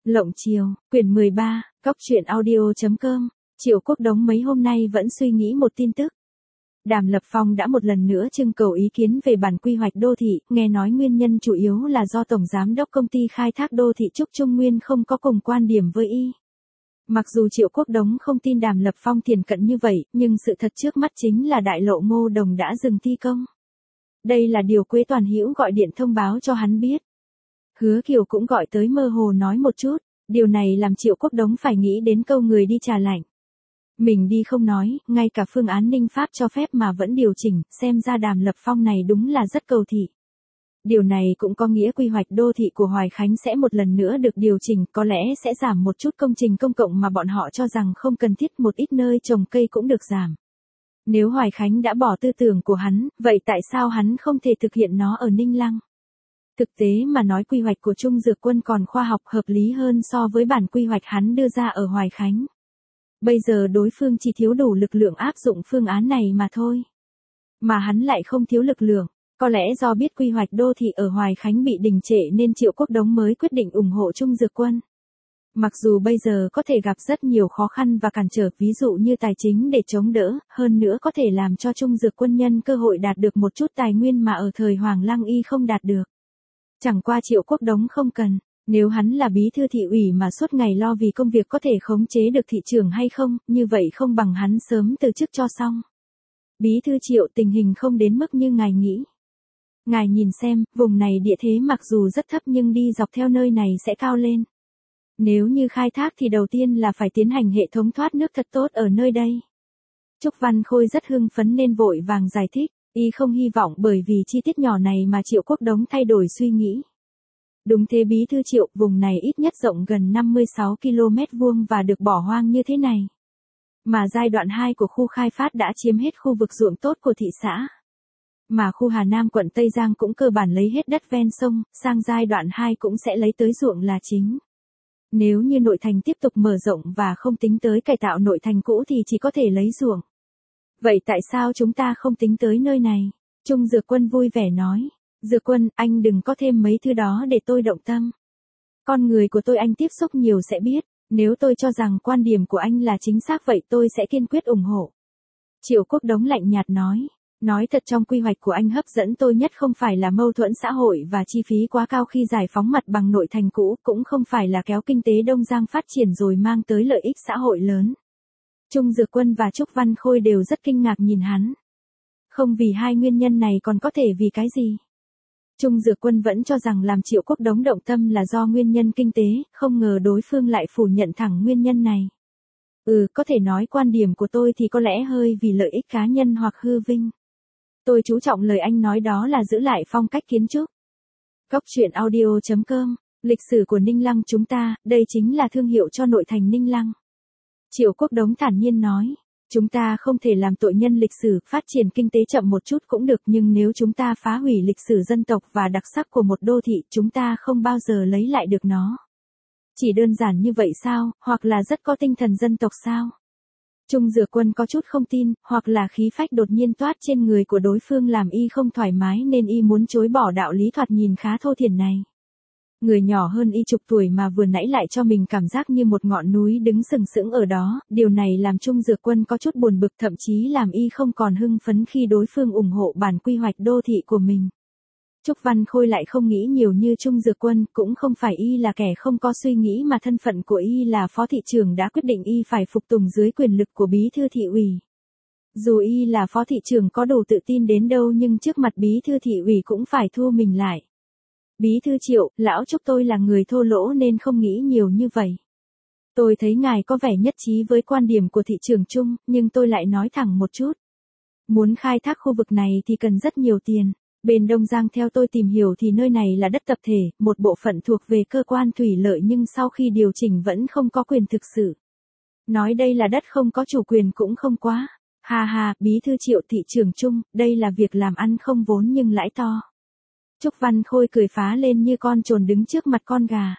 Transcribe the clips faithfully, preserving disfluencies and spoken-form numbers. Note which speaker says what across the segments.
Speaker 1: Lộng Chiều, quyển mười ba, cóc truyện audio chấm com. Triệu Quốc Đống mấy hôm nay vẫn suy nghĩ một tin tức. Đàm Lập Phong đã một lần nữa trưng cầu ý kiến về bản quy hoạch đô thị, nghe nói nguyên nhân chủ yếu là do Tổng Giám đốc Công ty Khai thác Đô thị Trúc Trung Nguyên không có cùng quan điểm với y. Mặc dù Triệu Quốc Đống không tin Đàm Lập Phong thiển cận như vậy, nhưng sự thật trước mắt chính là Đại lộ Ngô Đồng đã dừng thi công. Đây là điều Quế Toàn Hữu gọi điện thông báo cho hắn biết. Hứa Kiều cũng gọi tới mơ hồ nói một chút, điều này làm Triệu Quốc Đống phải nghĩ đến câu người đi trà lạnh. Mình đi không nói, ngay cả phương án Ninh Pháp cho phép mà vẫn điều chỉnh, xem ra Đàm Lập Phong này đúng là rất cầu thị. Điều này cũng có nghĩa quy hoạch đô thị của Hoài Khánh sẽ một lần nữa được điều chỉnh, có lẽ sẽ giảm một chút công trình công cộng mà bọn họ cho rằng không cần thiết, một ít nơi trồng cây cũng được giảm. Nếu Hoài Khánh đã bỏ tư tưởng của hắn, vậy tại sao hắn không thể thực hiện nó ở Ninh Lăng? Thực tế mà nói quy hoạch của Trung Dược Quân còn khoa học hợp lý hơn so với bản quy hoạch hắn đưa ra ở Hoài Khánh. Bây giờ đối phương chỉ thiếu đủ lực lượng áp dụng phương án này mà thôi. Mà hắn lại không thiếu lực lượng, có lẽ do biết quy hoạch đô thị ở Hoài Khánh bị đình trệ nên Triệu Quốc Đống mới quyết định ủng hộ Trung Dược Quân. Mặc dù bây giờ có thể gặp rất nhiều khó khăn và cản trở, ví dụ như tài chính để chống đỡ, hơn nữa có thể làm cho Trung Dược Quân nhân cơ hội đạt được một chút tài nguyên mà ở thời Hoàng Lăng y không đạt được. Chẳng qua Triệu Quốc Đống không cần, nếu hắn là bí thư thị ủy mà suốt ngày lo vì công việc có thể khống chế được thị trường hay không, như vậy không bằng hắn sớm từ chức cho xong. Bí thư Triệu, tình hình không đến mức như ngài nghĩ. Ngài nhìn xem, vùng này địa thế mặc dù rất thấp nhưng đi dọc theo nơi này sẽ cao lên. Nếu như khai thác thì đầu tiên là phải tiến hành hệ thống thoát nước thật tốt ở nơi đây. Trúc Văn Khôi rất hưng phấn nên vội vàng giải thích, y không hy vọng bởi vì chi tiết nhỏ này mà Triệu Quốc Đống thay đổi suy nghĩ. Đúng thế bí thư Triệu, vùng này ít nhất rộng gần năm mươi sáu ki lô mét vuông và được bỏ hoang như thế này. Mà giai đoạn hai của khu khai phát đã chiếm hết khu vực ruộng tốt của thị xã. Mà khu Hà Nam quận Tây Giang cũng cơ bản lấy hết đất ven sông, sang giai đoạn hai cũng sẽ lấy tới ruộng là chính. Nếu như nội thành tiếp tục mở rộng và không tính tới cải tạo nội thành cũ thì chỉ có thể lấy ruộng. Vậy tại sao chúng ta không tính tới nơi này? Trung Dược Quân vui vẻ nói. Dược Quân, anh đừng có thêm mấy thứ đó để tôi động tâm. Con người của tôi anh tiếp xúc nhiều sẽ biết, nếu tôi cho rằng quan điểm của anh là chính xác vậy tôi sẽ kiên quyết ủng hộ. Triệu Quốc Đống lạnh nhạt nói. Nói thật, trong quy hoạch của anh hấp dẫn tôi nhất không phải là mâu thuẫn xã hội và chi phí quá cao khi giải phóng mặt bằng nội thành cũ, cũng không phải là kéo kinh tế Đông Giang phát triển rồi mang tới lợi ích xã hội lớn. Trung Dược Quân và Trúc Văn Khôi đều rất kinh ngạc nhìn hắn. Không vì hai nguyên nhân này còn có thể vì cái gì? Trung Dược Quân vẫn cho rằng làm Triệu Quốc Đống động tâm là do nguyên nhân kinh tế, không ngờ đối phương lại phủ nhận thẳng nguyên nhân này. Ừ, có thể nói quan điểm của tôi thì có lẽ hơi vì lợi ích cá nhân hoặc hư vinh. Tôi chú trọng lời anh nói đó là giữ lại phong cách kiến trúc. Cóc truyện audio chấm com, lịch sử của Ninh Lăng chúng ta, đây chính là thương hiệu cho nội thành Ninh Lăng. Triệu Quốc Đống thản nhiên nói, chúng ta không thể làm tội nhân lịch sử, phát triển kinh tế chậm một chút cũng được, nhưng nếu chúng ta phá hủy lịch sử dân tộc và đặc sắc của một đô thị, chúng ta không bao giờ lấy lại được nó. Chỉ đơn giản như vậy sao, hoặc là rất có tinh thần dân tộc sao? Trung Dược Quân có chút không tin, hoặc là khí phách đột nhiên toát trên người của đối phương làm y không thoải mái nên y muốn chối bỏ đạo lý thoạt nhìn khá thô thiển này. Người nhỏ hơn y chục tuổi mà vừa nãy lại cho mình cảm giác như một ngọn núi đứng sừng sững ở đó, điều này làm Trung Dược Quân có chút buồn bực, thậm chí làm y không còn hưng phấn khi đối phương ủng hộ bản quy hoạch đô thị của mình. Trúc Văn Khôi lại không nghĩ nhiều như Trung Dược Quân, cũng không phải y là kẻ không có suy nghĩ mà thân phận của y là phó thị trưởng đã quyết định y phải phục tùng dưới quyền lực của bí thư thị ủy. Dù y là phó thị trưởng có đủ tự tin đến đâu nhưng trước mặt bí thư thị ủy cũng phải thua mình lại. Bí thư Triệu, lão Trúc tôi là người thô lỗ nên không nghĩ nhiều như vậy. Tôi thấy ngài có vẻ nhất trí với quan điểm của thị trưởng Trung, nhưng tôi lại nói thẳng một chút. Muốn khai thác khu vực này thì cần rất nhiều tiền. Bên Đông Giang theo tôi tìm hiểu thì nơi này là đất tập thể, một bộ phận thuộc về cơ quan thủy lợi nhưng sau khi điều chỉnh vẫn không có quyền thực sự. Nói đây là đất không có chủ quyền cũng không quá. Ha ha, bí thư Triệu, thị trưởng Trung, đây là việc làm ăn không vốn nhưng lãi to. Trúc Văn Khôi cười phá lên như con trồn đứng trước mặt con gà.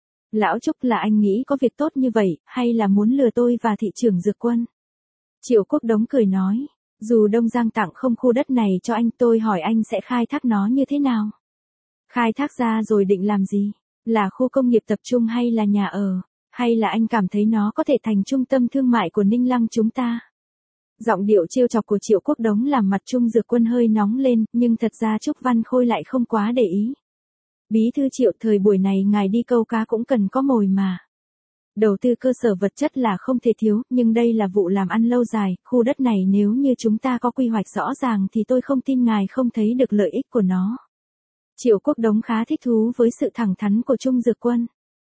Speaker 1: Lão Trúc, là anh nghĩ có việc tốt như vậy, hay là muốn lừa tôi và thị trưởng Dược Quân? Triệu Quốc Đống cười nói. Dù Đông Giang tặng không khu đất này cho anh, tôi hỏi anh sẽ khai thác nó như thế nào? Khai thác ra rồi định làm gì? Là khu công nghiệp tập trung hay là nhà ở? Hay là anh cảm thấy nó có thể thành trung tâm thương mại của Ninh Lăng chúng ta? Giọng điệu trêu chọc của Triệu Quốc Đống làm mặt Trung Dược Quân hơi nóng lên, nhưng thật ra Trúc Văn Khôi lại không quá để ý. Bí thư Triệu, thời buổi này ngài đi câu cá cũng cần có mồi mà. Đầu tư cơ sở vật chất là không thể thiếu, nhưng đây là vụ làm ăn lâu dài, khu đất này nếu như chúng ta có quy hoạch rõ ràng thì tôi không tin ngài không thấy được lợi ích của nó. Triệu Quốc Đống khá thích thú với sự thẳng thắn của Trung Dược Quân.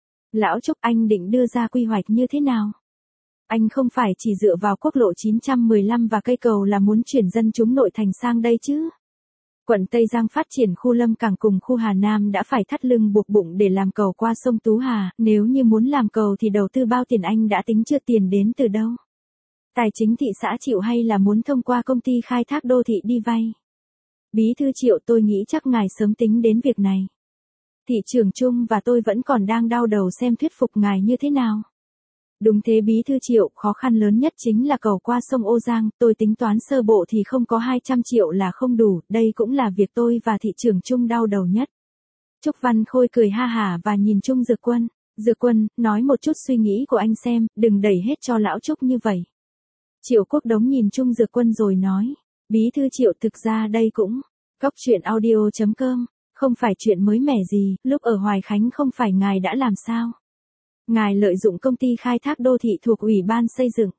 Speaker 1: Lão Trúc, anh định đưa ra quy hoạch như thế nào? Anh không phải chỉ dựa vào quốc lộ chín trăm mười lăm và cây cầu là muốn chuyển dân chúng nội thành sang đây chứ? Quận Tây Giang phát triển khu Lâm Cảng cùng khu Hà Nam đã phải thắt lưng buộc bụng để làm cầu qua sông Tú Hà, nếu như muốn làm cầu thì đầu tư bao tiền anh đã tính chưa, tiền đến từ đâu? Tài chính thị xã chịu hay là muốn thông qua công ty khai thác đô thị đi vay? Bí thư Triệu, tôi nghĩ chắc ngài sớm tính đến việc này. Thị trưởng Trung và tôi vẫn còn đang đau đầu xem thuyết phục ngài như thế nào. Đúng thế Bí thư Triệu, khó khăn lớn nhất chính là cầu qua sông Ô Giang, tôi tính toán sơ bộ thì không có hai trăm triệu là không đủ, đây cũng là việc tôi và thị trưởng Trung đau đầu nhất. Trúc Văn Khôi cười ha hả và nhìn Trung Dược Quân. Dược Quân, nói một chút suy nghĩ của anh xem, đừng đẩy hết cho lão Trúc như vậy. Triệu Quốc Đống nhìn Trung Dược Quân rồi nói. Bí thư Triệu, thực ra đây cũng cóc truyện audio chấm com, không phải chuyện mới mẻ gì, lúc ở Hoài Khánh không phải ngài đã làm sao? Ngài lợi dụng công ty khai thác đô thị thuộc Ủy ban xây dựng.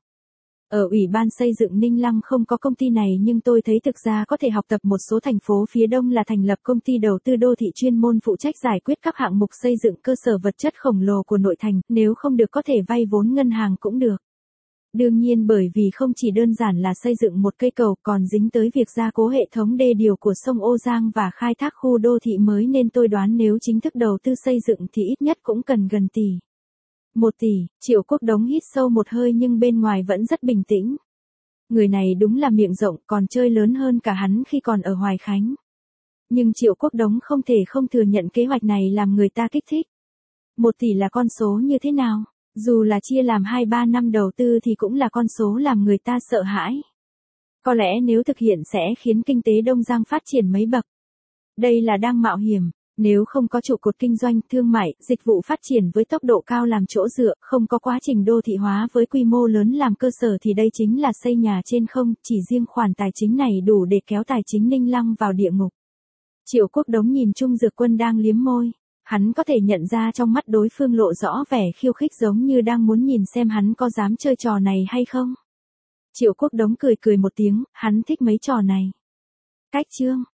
Speaker 1: Ở Ủy ban xây dựng Ninh Lăng không có công ty này, nhưng tôi thấy thực ra có thể học tập một số thành phố phía Đông là thành lập công ty đầu tư đô thị chuyên môn phụ trách giải quyết các hạng mục xây dựng cơ sở vật chất khổng lồ của nội thành, nếu không được có thể vay vốn ngân hàng cũng được. Đương nhiên bởi vì không chỉ đơn giản là xây dựng một cây cầu còn dính tới việc gia cố hệ thống đê điều của sông Ô Giang và khai thác khu đô thị mới, nên tôi đoán nếu chính thức đầu tư xây dựng thì ít nhất cũng cần gần tỷ. Một tỷ, Triệu Quốc Đống hít sâu một hơi nhưng bên ngoài vẫn rất bình tĩnh. Người này đúng là miệng rộng, còn chơi lớn hơn cả hắn khi còn ở Hoài Khánh. Nhưng Triệu Quốc Đống không thể không thừa nhận kế hoạch này làm người ta kích thích. Một tỷ là con số như thế nào? Dù là chia làm hai ba năm đầu tư thì cũng là con số làm người ta sợ hãi. Có lẽ nếu thực hiện sẽ khiến kinh tế Đông Giang phát triển mấy bậc. Đây là đang mạo hiểm. Nếu không có trụ cột kinh doanh, thương mại, dịch vụ phát triển với tốc độ cao làm chỗ dựa, không có quá trình đô thị hóa với quy mô lớn làm cơ sở thì đây chính là xây nhà trên không, chỉ riêng khoản tài chính này đủ để kéo tài chính Ninh Lăng vào địa ngục. Triệu Quốc Đống nhìn Trung Dược Quân đang liếm môi. Hắn có thể nhận ra trong mắt đối phương lộ rõ vẻ khiêu khích, giống như đang muốn nhìn xem hắn có dám chơi trò này hay không. Triệu Quốc Đống cười cười một tiếng, hắn thích mấy trò này. Cách chương